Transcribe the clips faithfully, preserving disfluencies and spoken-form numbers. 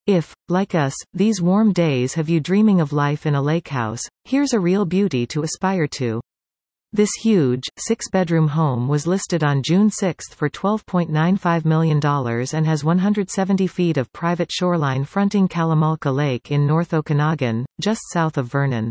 If, like us, these warm days have you dreaming of life in a lake house, here's a real beauty to aspire to. This huge, six-bedroom home was listed on June sixth for twelve point nine five million dollars and has one hundred seventy feet of private shoreline fronting Kalamalka Lake in North Okanagan, just south of Vernon.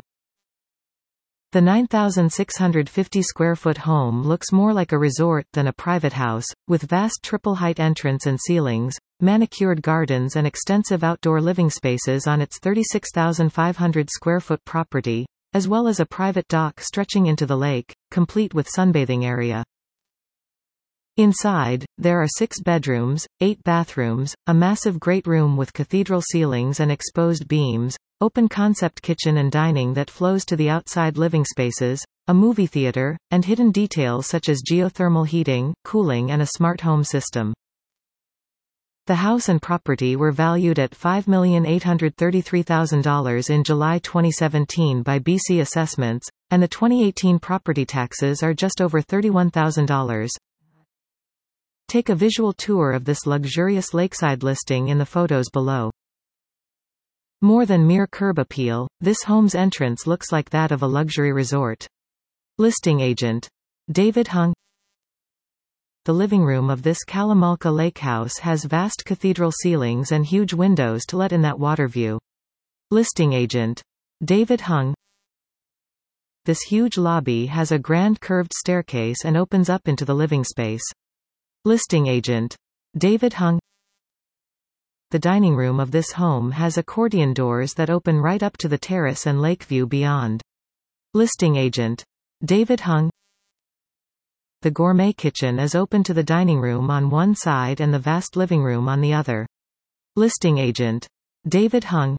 The nine thousand six hundred fifty square foot home looks more like a resort than a private house, with vast triple-height entrance and ceilings, manicured gardens and extensive outdoor living spaces on its thirty-six thousand five hundred square foot property, as well as a private dock stretching into the lake, complete with sunbathing area. Inside, there are six bedrooms, eight bathrooms, a massive great room with cathedral ceilings and exposed beams, open-concept kitchen and dining that flows to the outside living spaces, a movie theater, and hidden details such as geothermal heating, cooling and a smart home system. The house and property were valued at five million eight hundred thirty-three thousand dollars in July twenty seventeen by B C Assessments, and the twenty eighteen property taxes are just over thirty-one thousand dollars. Take a visual tour of this luxurious lakeside listing in the photos below. More than mere curb appeal, this home's entrance looks like that of a luxury resort. Listing agent David Hung. The living room of this Kalamalka Lake house has vast cathedral ceilings and huge windows to let in that water view. Listing agent David Hung. This huge lobby has a grand curved staircase and opens up into the living space. Listing agent David Hung. The dining room of this home has accordion doors that open right up to the terrace and lake view beyond. Listing agent David Hung. The gourmet kitchen is open to the dining room on one side and the vast living room on the other. Listing agent David Hung.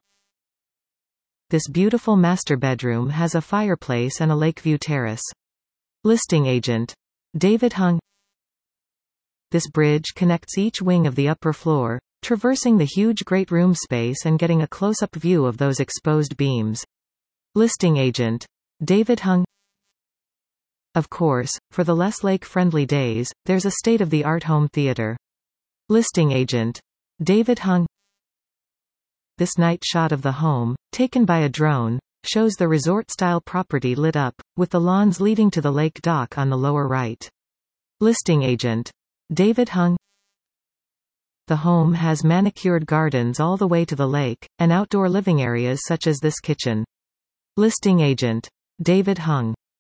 This beautiful master bedroom has a fireplace and a lakeview terrace. Listing agent David Hung. This bridge connects each wing of the upper floor, traversing the huge great room space and getting a close-up view of those exposed beams. Listing agent David Hung. Of course, for the less lake-friendly days, there's a state-of-the-art home theater. Listing agent David Hung. This night shot of the home, taken by a drone, shows the resort-style property lit up, with the lawns leading to the lake dock on the lower right. Listing agent David Hung. The home has manicured gardens all the way to the lake, and outdoor living areas such as this kitchen. Listing agent David Hung.